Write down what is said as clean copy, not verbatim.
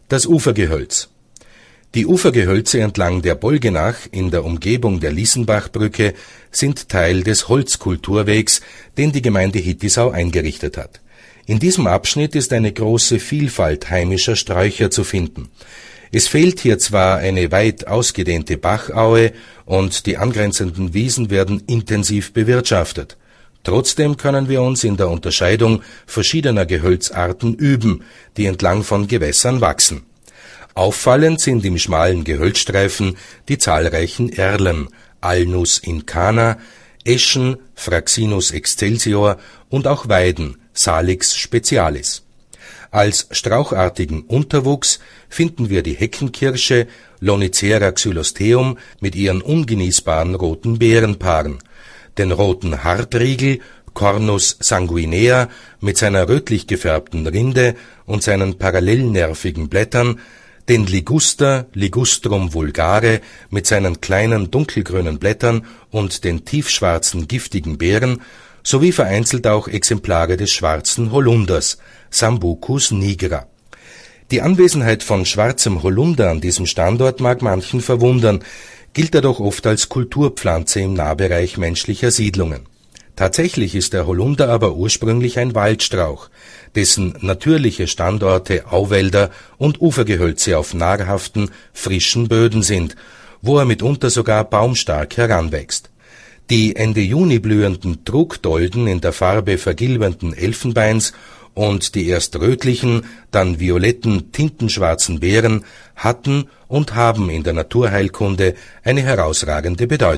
Das Ufergehölz. Die Ufergehölze entlang der Bolgenach in der Umgebung der Lissenbachbrücke sind Teil des Holzkulturwegs, den die Gemeinde Hittisau eingerichtet hat. In diesem Abschnitt ist eine große Vielfalt heimischer Sträucher zu finden. Es fehlt hier zwar eine weit ausgedehnte Bachaue und die angrenzenden Wiesen werden intensiv bewirtschaftet. Trotzdem können wir uns in der Unterscheidung verschiedener Gehölzarten üben, die entlang von Gewässern wachsen. Auffallend sind im schmalen Gehölzstreifen die zahlreichen Erlen, Alnus incana, Eschen, Fraxinus excelsior und auch Weiden, Salix specialis. Als strauchartigen Unterwuchs finden wir die Heckenkirsche, Lonicera xylosteum mit ihren ungenießbaren roten Beerenpaaren, den roten Hartriegel, Cornus sanguinea mit seiner rötlich gefärbten Rinde und seinen parallelnervigen Blättern, den Liguster, Ligustrum vulgare mit seinen kleinen dunkelgrünen Blättern und den tiefschwarzen giftigen Beeren, sowie vereinzelt auch Exemplare des schwarzen Holunders, Sambucus nigra. Die Anwesenheit von schwarzem Holunder an diesem Standort mag manchen verwundern, gilt er doch oft als Kulturpflanze im Nahbereich menschlicher Siedlungen. Tatsächlich ist der Holunder aber ursprünglich ein Waldstrauch, dessen natürliche Standorte Auwälder und Ufergehölze auf nahrhaften, frischen Böden sind, wo er mitunter sogar baumstark heranwächst. Die Ende Juni blühenden Trugdolden in der Farbe vergilbernden Elfenbeins und die erst rötlichen, dann violetten, tintenschwarzen Beeren hatten und haben in der Naturheilkunde eine herausragende Bedeutung.